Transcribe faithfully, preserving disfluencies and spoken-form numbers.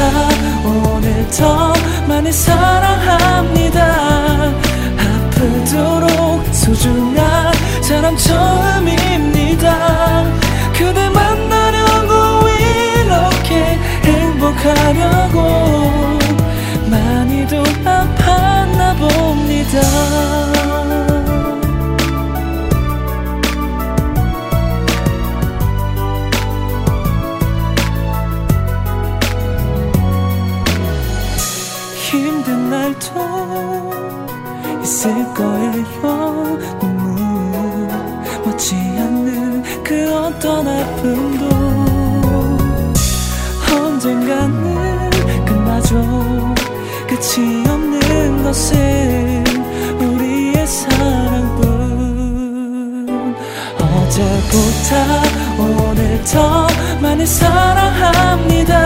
오늘 더 많이 사랑합니다. 아프도록 소중한 사람 처음입니다. 그대 만나려고 이렇게 행복하려고 많이도 아팠나 봅니다. 힘든 날도 있을 거예요. 눈물 맞지 않는 그 어떤 아픔도 언젠가는 끝나죠. 끝이 없는 것은 우리의 사랑뿐. 어제보다 오늘 더 많이 사랑합니다.